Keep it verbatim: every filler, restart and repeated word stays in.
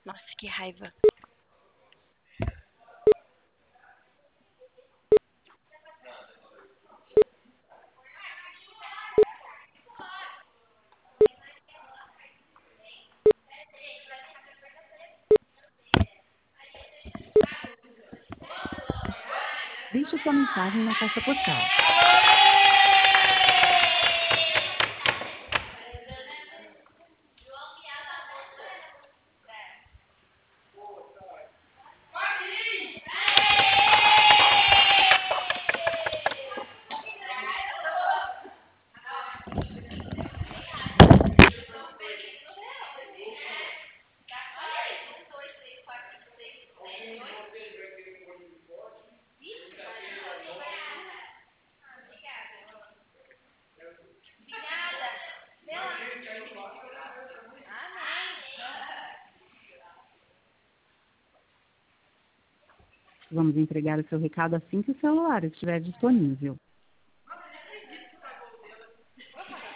Nossa, que raiva. Deixe sua mensagem na caixa postal. Vamos entregar o seu recado assim que o celular estiver disponível.